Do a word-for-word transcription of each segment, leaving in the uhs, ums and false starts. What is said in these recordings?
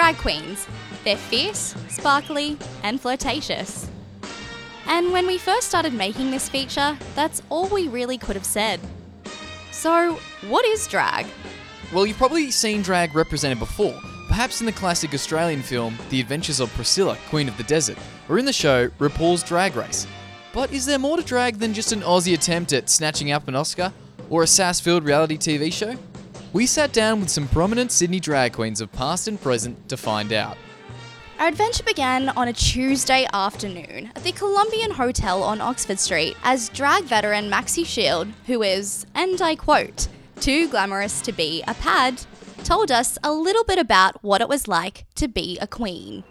drag queens. They're fierce, sparkly, and flirtatious. And when we first started making this feature, that's all we really could have said. So, what is drag? Well, you've probably seen drag represented before, perhaps in the classic Australian film The Adventures of Priscilla, Queen of the Desert, or in the show RuPaul's Drag Race. But is there more to drag than just an Aussie attempt at snatching up an Oscar, or a sass-filled reality T V show? We sat down with some prominent Sydney drag queens of past and present to find out. Our adventure began on a Tuesday afternoon at the Columbian Hotel on Oxford Street as drag veteran Maxi Shield, who is, and I quote, too glamorous to be a pad, told us a little bit about what it was like to be a queen.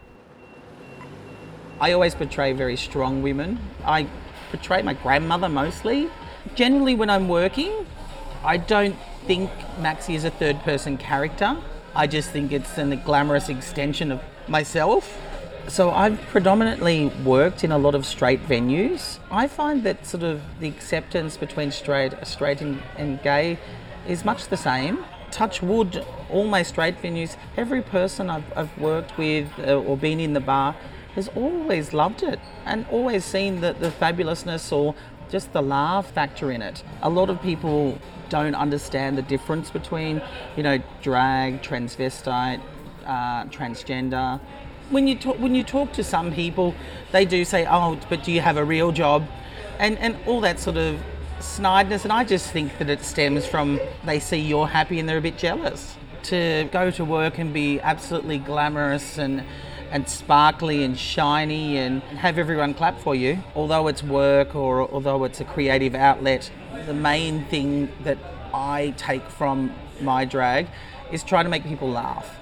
I always portray very strong women. I portray my grandmother mostly. Generally when I'm working, I don't think Maxi is a third person character. I just think it's a glamorous extension of myself. So I've predominantly worked in a lot of straight venues. I find that sort of the acceptance between straight, straight and, and gay is much the same. Touch wood, all my straight venues, every person I've, I've worked with uh, or been in the bar has always loved it and always seen the, the fabulousness or just the laugh factor in it. A lot of people don't understand the difference between, you know, drag, transvestite, uh, transgender. When you talk, when you talk to some people, they do say, "Oh, but do you have a real job?" and and all that sort of snideness. And I just think that it stems from they see you're happy and they're a bit jealous. To go to work and be absolutely glamorous and and sparkly and shiny and have everyone clap for you, although it's work or although it's a creative outlet, the main thing that I take from my drag is trying to make people laugh.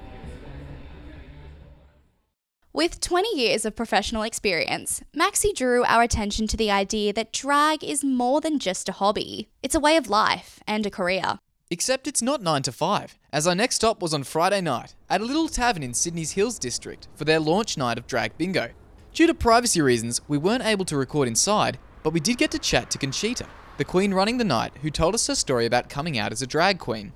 With twenty years of professional experience, Maxi drew our attention to the idea that drag is more than just a hobby. It's a way of life and a career. Except it's not nine to five, as our next stop was on Friday night at a little tavern in Sydney's Hills District for their launch night of Drag Bingo. Due to privacy reasons, we weren't able to record inside, but we did get to chat to Conchita, the queen running the night, who told us her story about coming out as a drag queen.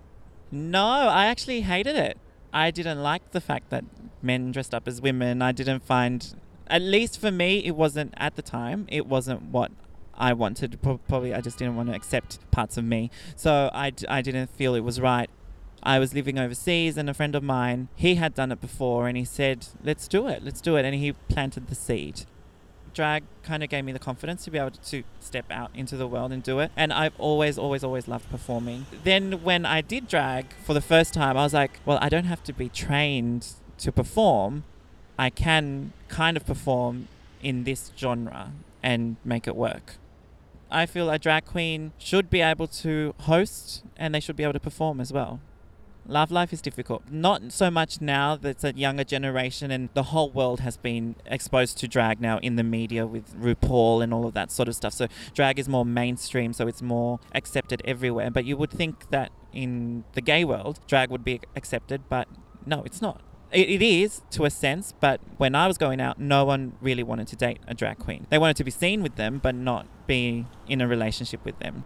No, I actually hated it. I didn't like the fact that men dressed up as women. I didn't find, at least for me, it wasn't, at the time, it wasn't what I wanted. Probably I just didn't want to accept parts of me. So I, I didn't feel it was right. I was living overseas and a friend of mine, he had done it before and he said, let's do it, let's do it. And he planted the seed. Drag kind of gave me the confidence to be able to step out into the world and do it. And I've always, always, always loved performing. Then when I did drag for the first time, I was like, well, I don't have to be trained to perform. I can kind of perform in this genre and make it work. I feel a drag queen should be able to host and they should be able to perform as well. Love life is difficult. Not so much now that it's a younger generation and the whole world has been exposed to drag now in the media with RuPaul and all of that sort of stuff. So drag is more mainstream, so it's more accepted everywhere. But you would think that in the gay world, drag would be accepted, but no, it's not. It is, to a sense, but when I was going out, no one really wanted to date a drag queen. They wanted to be seen with them, but not be in a relationship with them.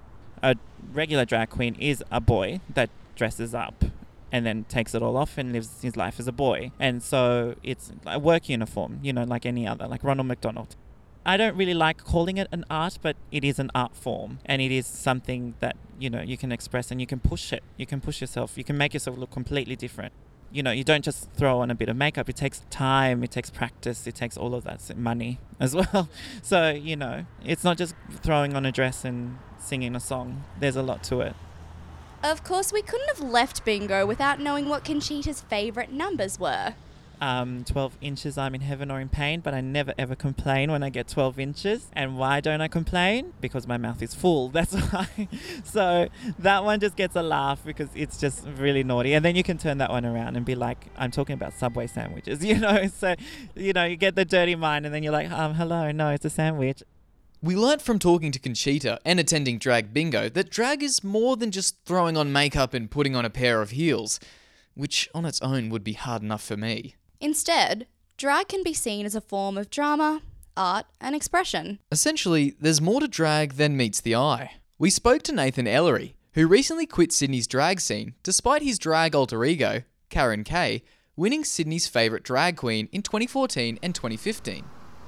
A regular drag queen is a boy that dresses up and then takes it all off and lives his life as a boy. And so it's a work uniform, you know, like any other, like Ronald McDonald. I don't really like calling it an art, but it is an art form and it is something that, you know, you can express and you can push it. You can push yourself. You can make yourself look completely different. You know, you don't just throw on a bit of makeup. It takes time, it takes practice, it takes all of that, money as well. So, you know, it's not just throwing on a dress and singing a song. There's a lot to it. Of course, we couldn't have left Bingo without knowing what Conchita's favourite numbers were. Um, twelve inches, I'm in heaven or in pain, but I never ever complain when I get twelve inches. And why don't I complain? Because my mouth is full, that's why. So that one just gets a laugh because it's just really naughty. And then you can turn that one around and be like, I'm talking about Subway sandwiches, you know? So, you know, you get the dirty mind and then you're like, um, hello, no, it's a sandwich. We learnt from talking to Conchita and attending Drag Bingo that drag is more than just throwing on makeup and putting on a pair of heels, which on its own would be hard enough for me. Instead, drag can be seen as a form of drama, art, and expression. Essentially, there's more to drag than meets the eye. We spoke to Nathan Ellery, who recently quit Sydney's drag scene despite his drag alter ego, Karen Kay, winning Sydney's favourite drag queen in twenty fourteen and twenty fifteen.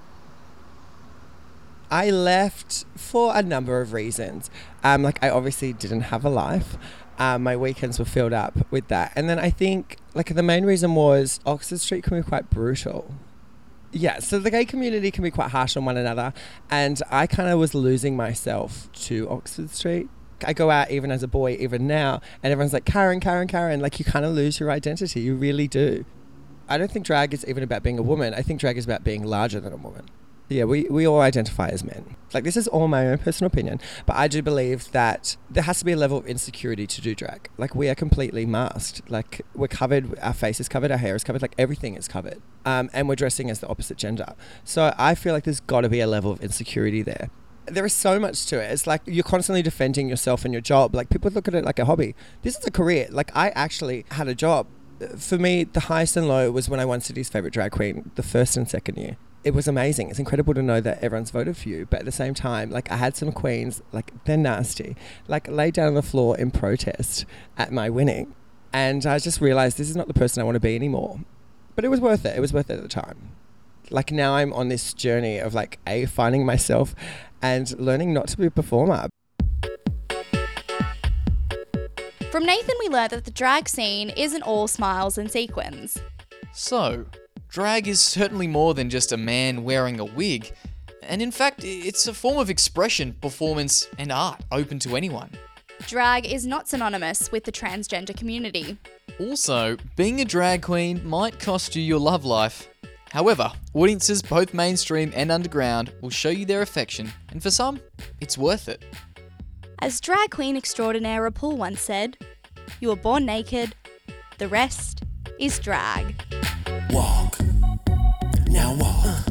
I left for a number of reasons. Um, like, I obviously didn't have a life. Um, my weekends were filled up with that. And then I think, like, the main reason was Oxford Street can be quite brutal. Yeah, so the gay community can be quite harsh on one another. And I kind of was losing myself to Oxford Street. I go out even as a boy, even now, and everyone's like, Karen, Karen, Karen. Like, you kind of lose your identity. You really do. I don't think drag is even about being a woman. I think drag is about being larger than a woman. Yeah, we, we all identify as men. Like, this is all my own personal opinion, but I do believe that there has to be a level of insecurity to do drag. Like, we are completely masked. Like, we're covered, our face is covered, our hair is covered, like, everything is covered. Um, and we're dressing as the opposite gender. So I feel like there's got to be a level of insecurity there. There is so much to it. It's like you're constantly defending yourself and your job. Like, people look at it like a hobby. This is a career. Like, I actually had a job. For me, the highest and low was when I won City's favourite drag queen the first and second year. It was amazing. It's incredible to know that everyone's voted for you. But at the same time, like, I had some queens, like, they're nasty, like, laid down on the floor in protest at my winning. And I just realised this is not the person I want to be anymore. But it was worth it. It was worth it at the time. Like, now I'm on this journey of, like, A, finding myself and learning not to be a performer. From Nathan, we learned that the drag scene isn't all smiles and sequins. So, drag is certainly more than just a man wearing a wig. And in fact, it's a form of expression, performance, and art open to anyone. Drag is not synonymous with the transgender community. Also, being a drag queen might cost you your love life. However, audiences both mainstream and underground will show you their affection, and for some, it's worth it. As drag queen extraordinaire RuPaul once said, "You were born naked, the rest is drag." Walk, now walk.